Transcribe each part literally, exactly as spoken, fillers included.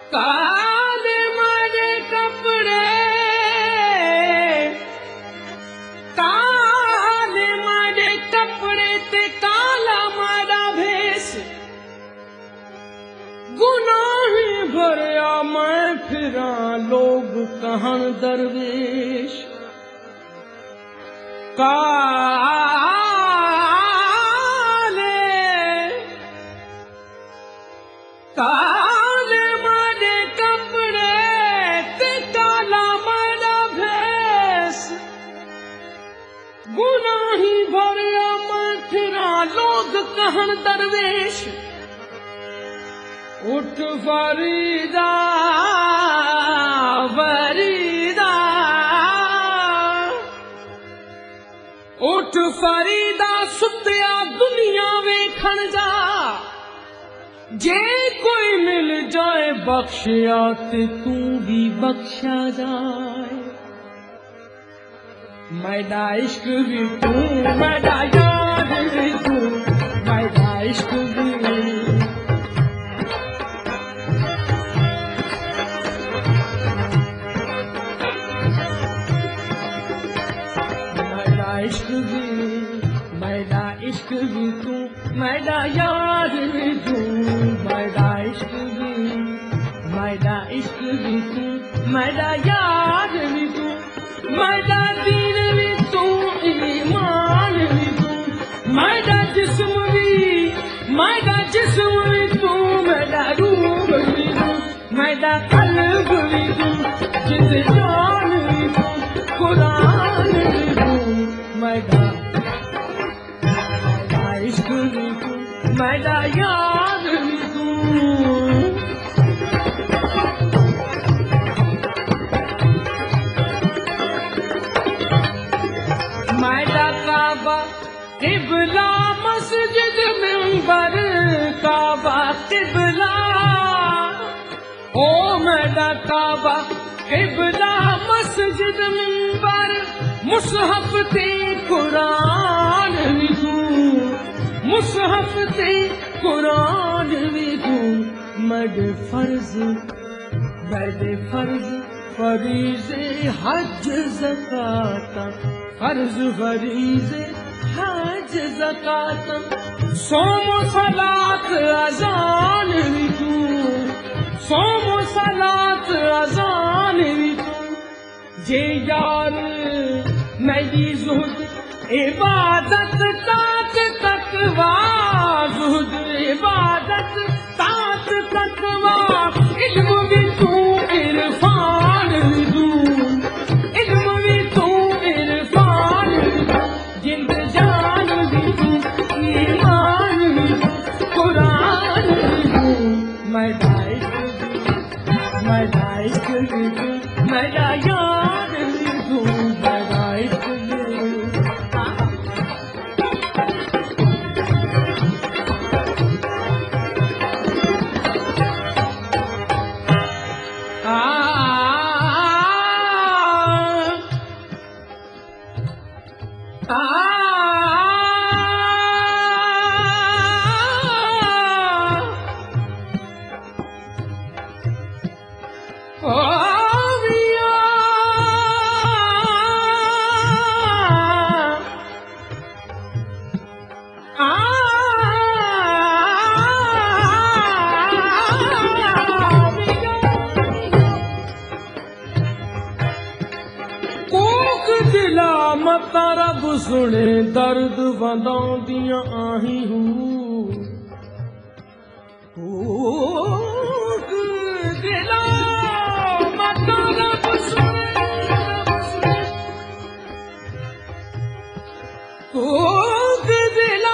काले मारे कपड़े काले मारे कपड़े ते काला मारा भेस गुनाही भरया मैं फिरा लोग कहन दरवेश काले काले मारे कपड़े ते काला मारा भेस गुनाही भरया मैं फिरा लोग कहन दरवेश उठ फरीदा फरीदा उठ फरीदा सुत्या दुनिया वेखण जा जे कोई मिल जाए बख्शिया ते तू भी बख्शा जाए मैडा इश्क भी तू मैडा याद भी तू मैडा इश्क भी इश्क भी मैडा इश्क भी तू मैडा याद भी तू मैडा इश्क भी मैडा इश्क भी तू मैडा याद भी तू मैडा दीन भी तू ईमान भी तू मैडा जिस्म भी मैडा जिस्म भी तू मैडा रूह भी तू मैडा कल्ब भी तू जिंद जान भी तू कुरान भी तू मैडा मैडा इश्क भी तू मैडा याद भी तू मैडा काबा किबला मस्जिद मिंबर काबा किबला ओ मैडा काबा किबला मस्जिद मिंबर मुसहफ ते कुरान भी तू मुसहफ ते कुरान भी तू मड फर्ज मड फर्ज फरीज़े हज ज़कात फर्ज फरीज़े हज ज़कात सोम सलात अज़ान भी तू सोम सलात अज़ान भी तू जे यार मेरी ज़ुहद इबादत तात तकवा ज़ुहद इबादत तात तकवा इल्म भी तू इरफान भी तू इल्म भी तू इरफान भी तू जिंद जान भी तू ईमान भी तू कुरान भी तू मैडा इश्क भी मैडा इश्क भी तू मैडा याद भी तू मैडा इश्क भी रब सुने दर्द वंदाउंदियां आही हूँ दिला मत रब सुने कोक दिला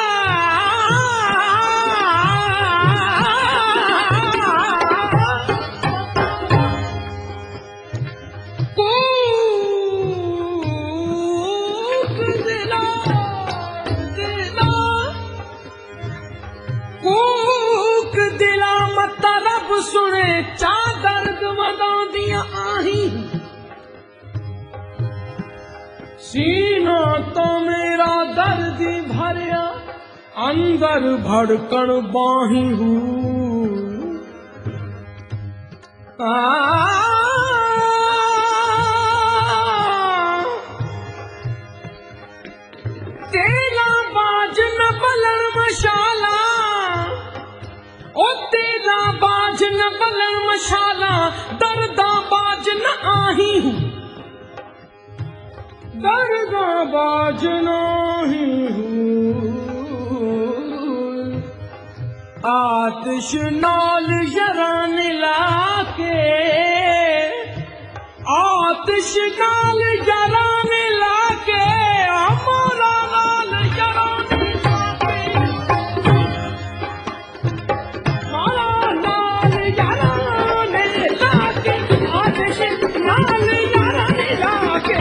सुने चा दर्द वदांदियां आही सीना तो मेरा दर्द भरिया अंदर भड़कन बाही हूँ तेरा बाज न बलन मशाला, ओ तेरा बाज न बलन मशाला, दर्दा बाज न आही हूँ, दर्दा बाज नाही हूँ। आतिश नाल जरान लाके, आतिश नाल जरान लाके, अमरा नाल जरान लाके, मारा नाल जरान लाके, आतिश नाल जरान लाके,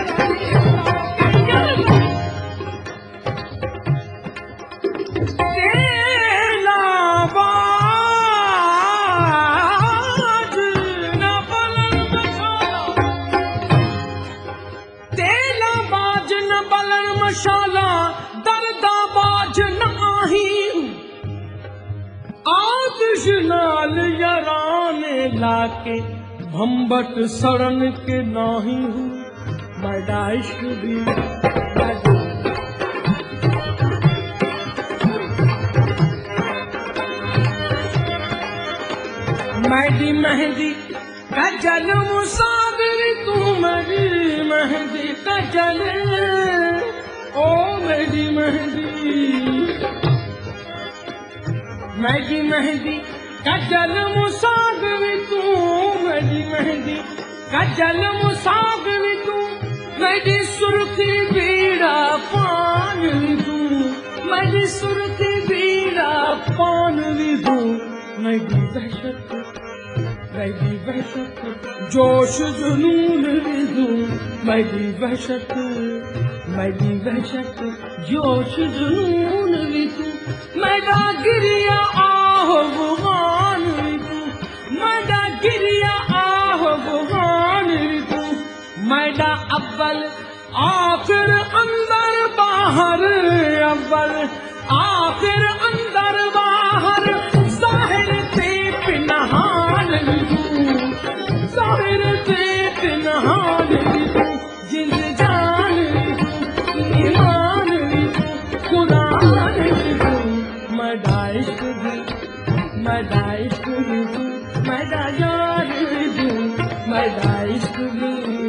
शाला दर्दा बाज न आही हूँ, आतिश नाल जराने लाके, भम्बट सड़न के नाही हूँ, मैडा इश्क भी मैडी मेहंदी कजल मुसादिर, तू मेरी मेहंदी कजल, ओ मेरी मेहंदी, मेरी मेहंदी कजल मुसागवी तू, मेरी मेहंदी कजल मुसागवी तू, मेरी सुर्खी बीड़ा पान भी तू, मेरी सुर्खी बीड़ा पान भी तू, मेरी वहशत मेरी वहशत जोश जुनून भी तू, मेरी वहशत मेरी वहशत जोश जुनून भी तू, मैडा गिरिया आह भगवान भी तू, मैडा गिरिया आह भगवान भी तू, मैडा अव्वल आखिर अंदर बाहर, अव्वल आखिर अंदर बाहर, जाहिर ते पिनहान भी तू, जाहिर ते पिनहान भी तू, जिंद जान भी तू, ईमान भी तू, कुरान भी तू, मैडा इश्क भी, मैडा इश्क भी तू, मैडा यार भी तू, मैडा इश्क भी।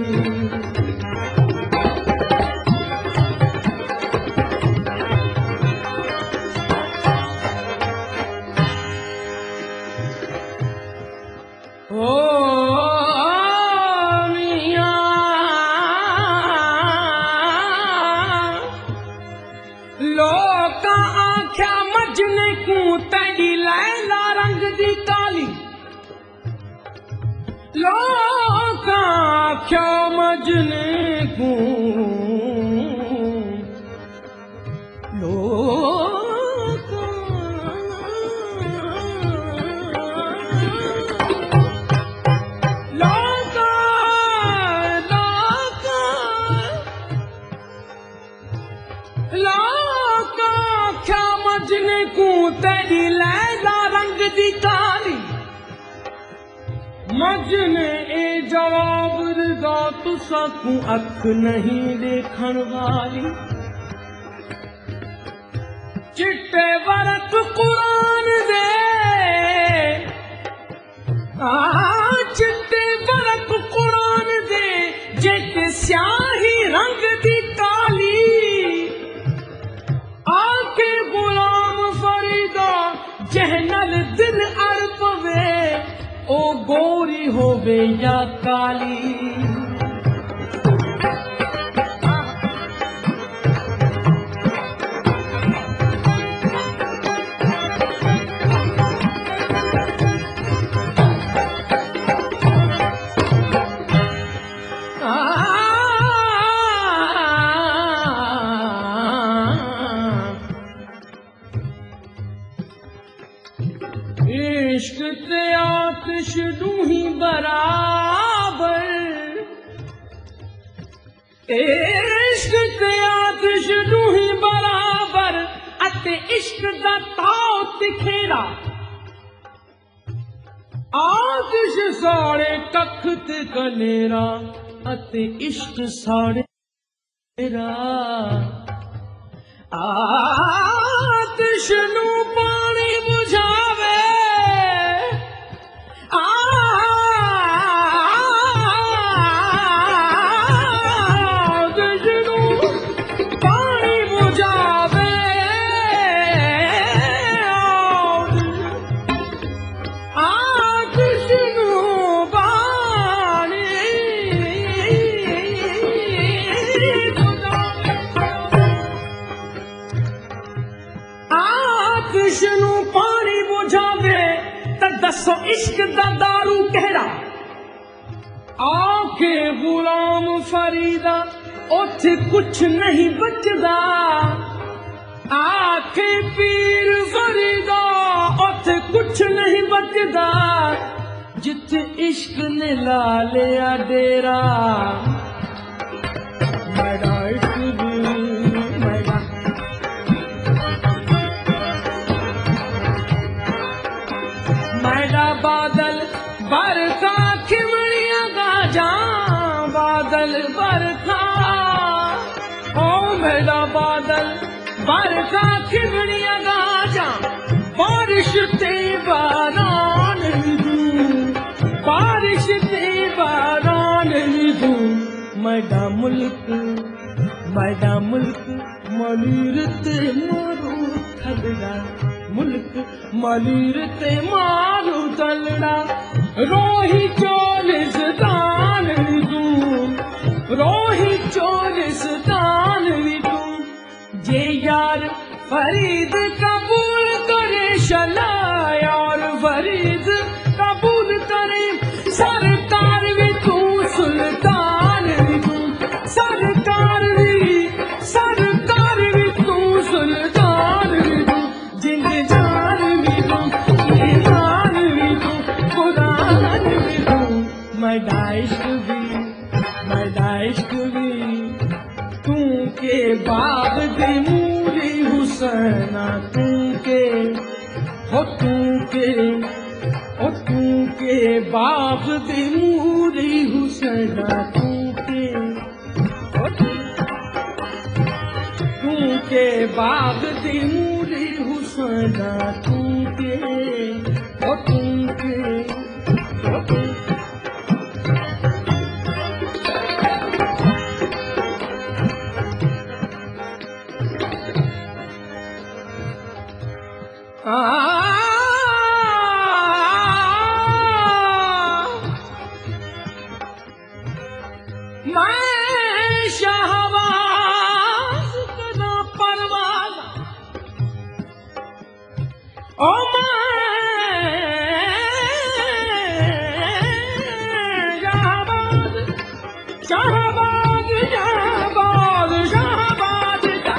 लोका क्या मजने को, लोका लोका लोका लोका क्या मजने को, तेरी लैला रंग दी काली, मजने ए जवाब दिता तुसा को, अख नहीं देखण वाली, चिट्टे वरक कुरान दे, आ चिट्टे वरक कुरान दे, जेके स्याही रंग दी काली, आके गुलाम फरीदा जहनल दिन अर पवे, ओ गोरी होवे या काली, इश्क ते आतिश दूही बराबर, इश्क ते आतिश दूही बराबर, अते इश्क दा ताओ तिखेड़ा, आतिश साड़े तख्त कनेरा अते इश्क साड़े मेरा आतिश नू पानी बुझावे आतिश नू पानी बुझावे आतिश नू पानी आतिश नू पानी बुझावे ते दसो इश्क दा दारू कहड़ा आके गुलाम फरीदा उथे कुछ नहीं बचदा आके पीर फरीदा उथे कुछ नहीं बचदा जिथे इश्क ने ला लिया डेरा मेरा इश्क भी मेरा मेरा बादल बरखा खिमड़िया गाजा बादल बरखा ओ मेरा बादल बरखा खिमड़िया गाजा बारिश ते बारान दूं बारिश ते बारान दूं मेरा मुल्क मेरा मुल्क मलीर ते मारू थलड़ा मुल्क मलीर ते मारू थलड़ा रोही चोलिस्तान दूं रोही चोलिस्तान दूं जे यार फरीद कबूल करे शला यार फरीद कबूल करे सरकार भी तू सुल्तान दूं सरकार भी सरकार भी तू सुल्तान दूं जिंद जान भी दूं ईमान भी दूं कुरान भी दूं मेरा इश्क भी मेरा इश्क भी तू के बाग दे मूली हुसैना तू के हो तू के ओ तू के बाग दे मूली हुसैना तू के ओ तू के बाग दे मूली हुसैना तू के ओ तू के ओ तू मैं शाहबाज कदा परवाज़ ओ मैं शाहबाज शाहबाज शाहबाज शाहबाज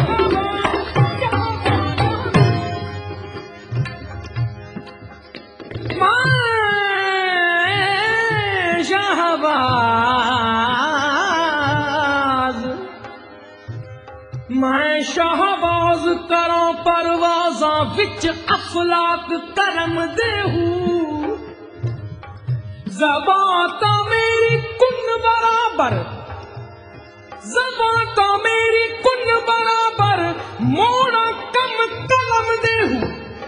मैं शाहबाज मैं शाहबाज करा परवाज़ा विच अफलाक करम देहू ज़बाता मेरी कुन बराबर ज़बाता मेरी कुन बराबर मोड़ा कम कलम देहू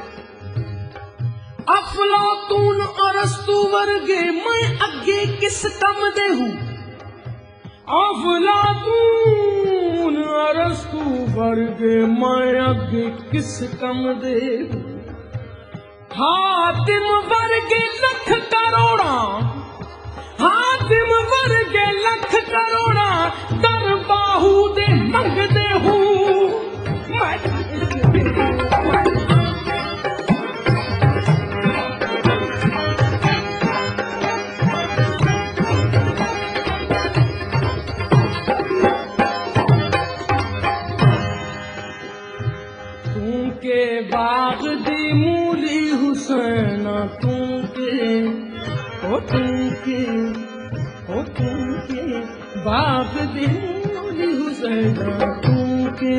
अफलातून अरस्तु वर्गे मैं अगे किस कम देहू अफलातून अरस्तु वर्गे मैं अगे किस कम देहू हातिम वर्गे लख करोड़ा हातिम वर्गे लख करोड़ा दर बाहू दे मंग देहू के बाग दी मूली हुसैना तू के ओ तू के ओ तू के बाग दी मूली हुसैना तू के।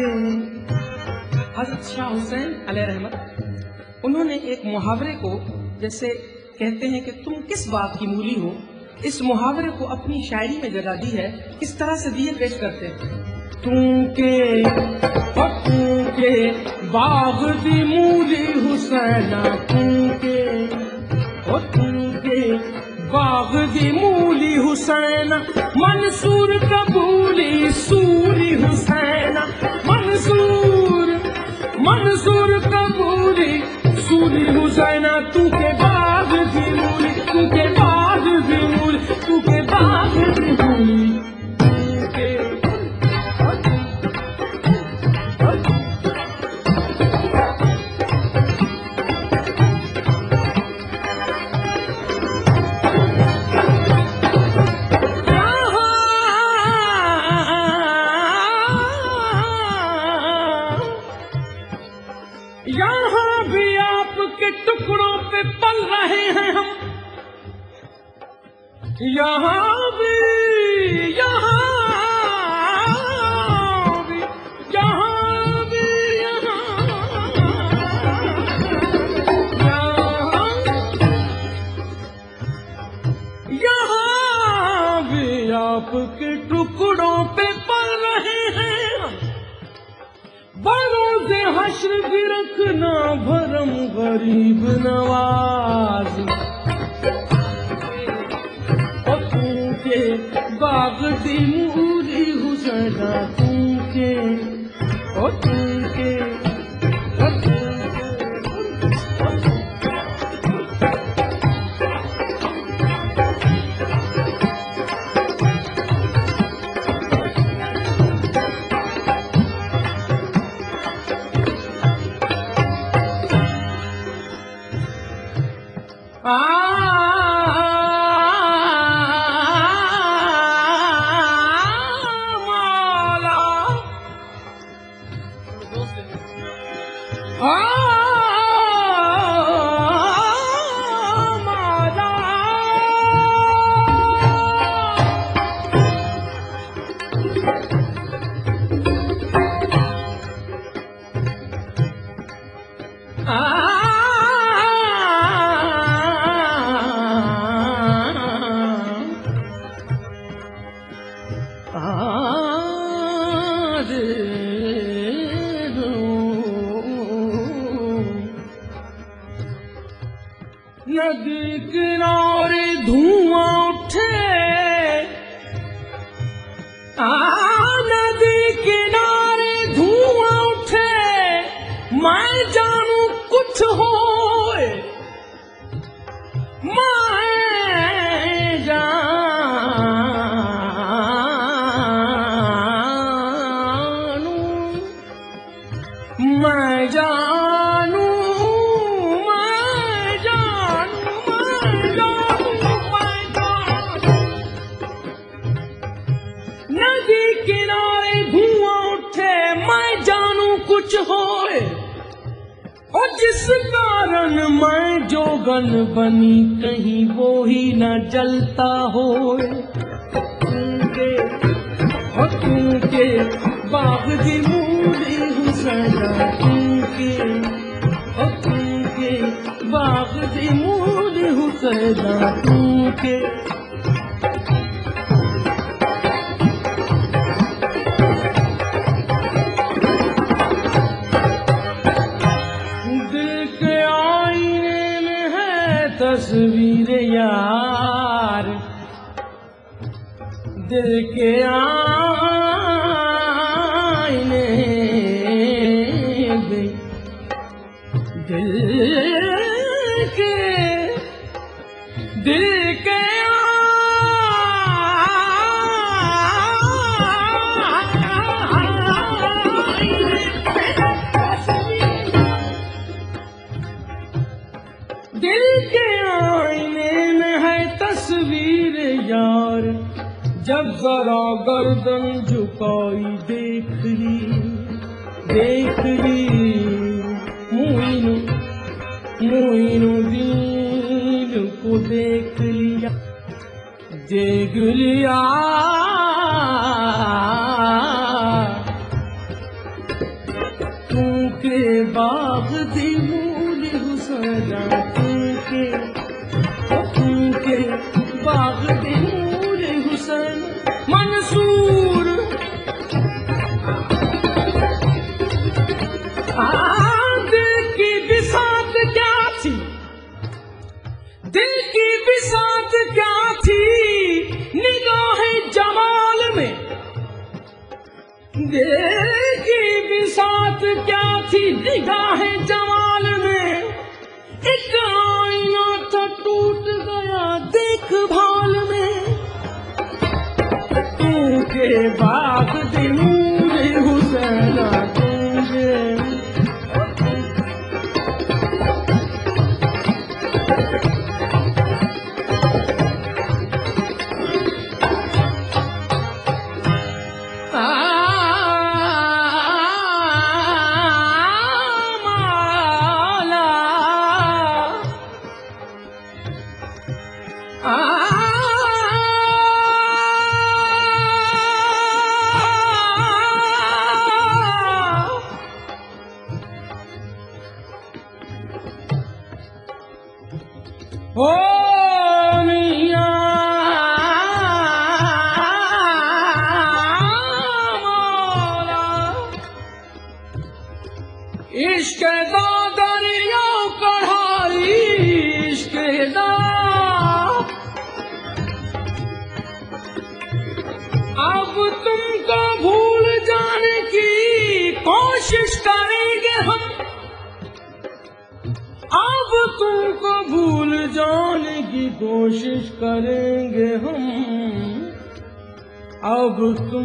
हज़रत शाह हुसैन अलैहि रहमत उन्होंने एक मुहावरे को जैसे कहते हैं कि तुम किस बात की मूली हो, इस मुहावरे को अपनी शायरी में जगह दी है। किस तरह से दिए पेश करते हैं। तू के तू के बाग दी मूली हुसैना, तू के तू के बाग दी मूली हुसैना, मंसूर कबूली सूरी हुसैना, मंसूर मंसूर कबूली सूरी हुसैना, तू के बाग दी मूली, तू के बाग दी मूली, तू के बाग दी मूली। यहाँ भी आपके टुकड़ों पे पल रहे हैं हम, यहाँ भी यहाँ भी यहाँ भी यहाँ यहाँ भी आपके टुकड़ों पे पल रहे हैं हम। बरोज़े हश्र भी रखना भरम गरीब नवाज, तू के बाग दी मूली हुसैना, तू के ओ तू के नदी किनारे धुआं उठे, आ नदी किनारे धुआं उठे, मैं जानू कुछ होए, मैं जानू मैं जानू नदी किनारे धुआं उठे, मैं जानू कुछ होए, और जिस कारण मैं जोगन बनी कहीं वो ही न जलता होए। तूके और तूके बाग दी मूली हुसैना, तूके और तूके बाग दी मूली हुसैना, तूके तस्वीर यार, दिल के आईने में, दिल के दिल के दिल के आईने में है तस्वीर यार, जब जरा गर्दन झुकाई देख ली देख ली मोइनु मोइनुद्दीन को देख लिया देख लिया तू के बाग दी मूली हुसैना, तू के बाग दे मूरे हुसैन मंसूर दिल की बिसात क्या थी, दिल की बिसात क्या थी निगाहे जमाल में, दिल की बिसात क्या थी निगाहे जमाल में, एक आईना था टूट गया देखभाल में, तू के बाग दे मूरे हुसैना तुझे ओ मियां मौला इश्क दा दरिया कढ़ाई, इश्क दा अब तुमको भूल जाने की कोशिश करेंगे हम, अब तुमको भूल जाने की कोशिश करेंगे हम, अब तुम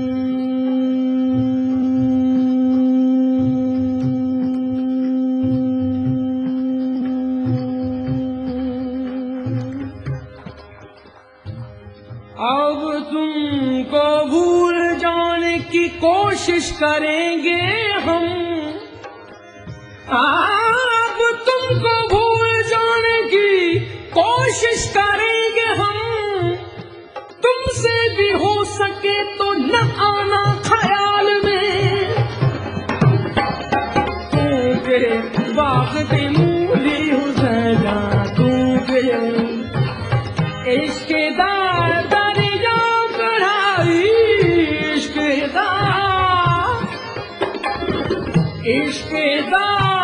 अब तुमको भूल जाने की कोशिश करेंगे हम, अब तुमको भूल जाने की कोशिश करेंगे हम, तुमसे भी हो सके तो न आना ख्याल में, तूके बाग दे मूली हुसैना तूके इश्क दा दरिया कढ़ाई, इश्क दा इश्क दा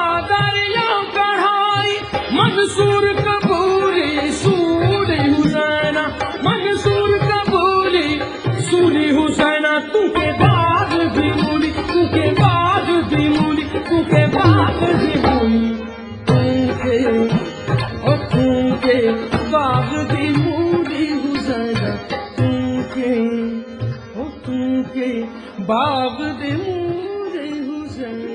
मंसूर कबूली सूरी हुसैना, मंसूर कबूली सूरी हुसैना, तू के बाग भी मूली, तू के बाग भी मूली, तू के बाग भी मूली, तू के ओ तू के बाग भी मूली हुसैना, तू के ओ तू के बाग भी मूली हुसैना।